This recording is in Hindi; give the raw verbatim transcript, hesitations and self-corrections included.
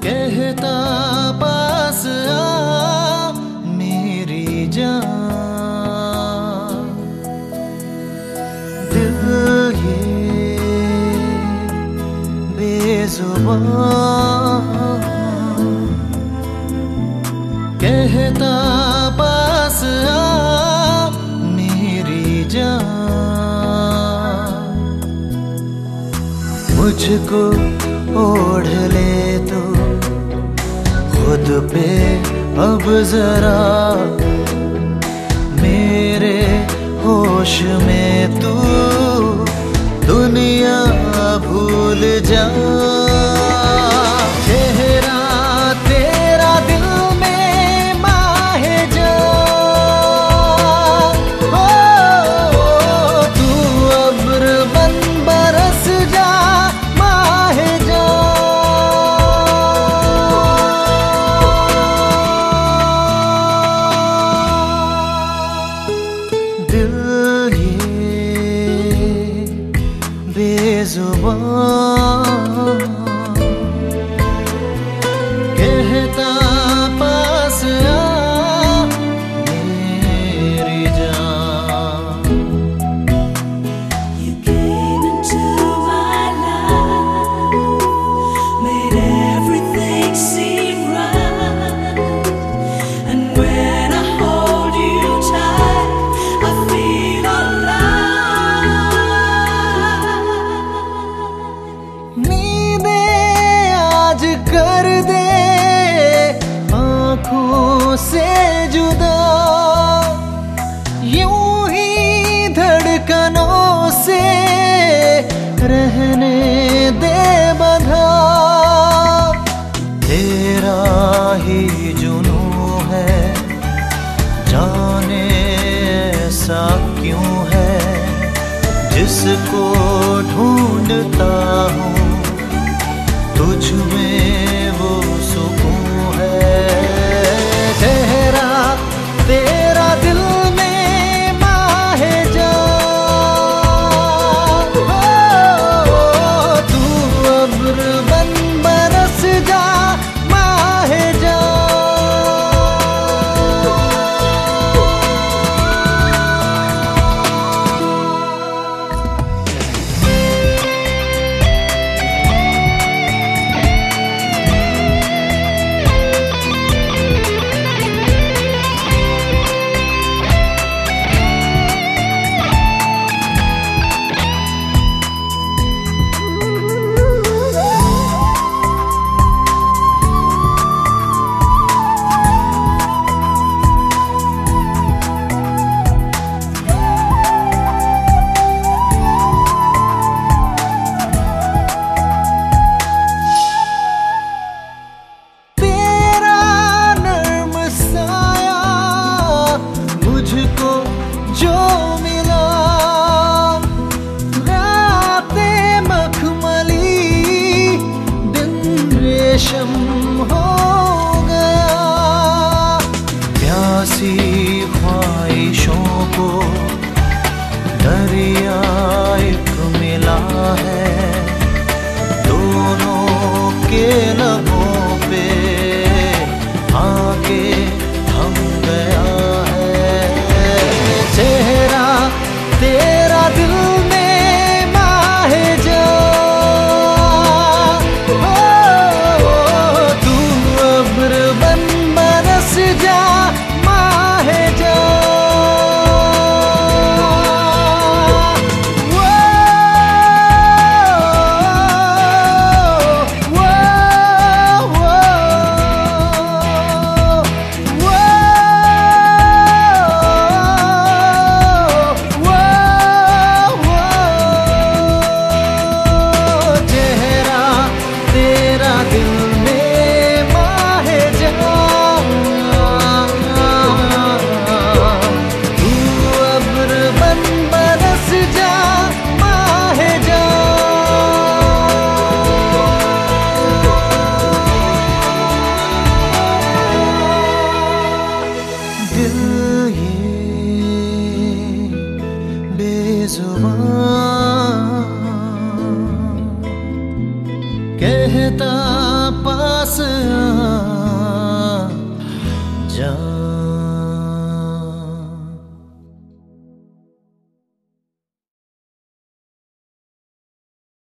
कहता पास आ मेरी जान, दिल ये बेजुबान कहता पास आ मेरी जान। मुझको ओढ़ ले तो खुद पे अब जरा, मेरे होश में तू दुनिया भूल जा। चेहरा तेरा दिल में माहे जा, ओ तू अब्र बन बरस जा माहे जा। दिल ये बेजुबान कहता पास आ मेरी जान। You came into my life, made everything seem right, and when I hold you tight, I feel alive. नींदें आज कर दे आँखों से जुदा, यूं ही धड़कनों से रहने दे बंधा। तेरा ही जुनून है जाने ऐसा क्यों है, जिसको ढूंढता हूँ तुझ में वो सुकून है। चेहरा तेरा दिल में माहे जा, ओ तू अब्र बन बरस जा माहे जा। मुझको जो मिला रातें मखमली दिन रेशम हो गया। प्यासी ख्वाहिशों को दरिया एक मिला है, दोनों के लबों पे आके थम गया। चेहरा तेरा दिल में माहे जा, ओ तू अब्र बन बरस जा माहे जा। वो, वो, वो, वो, चेहरा तेरा दिल में माहे जा, तू अब्र बन बरस जा माहे जा। दिल ये बेजुबान कहता पास आ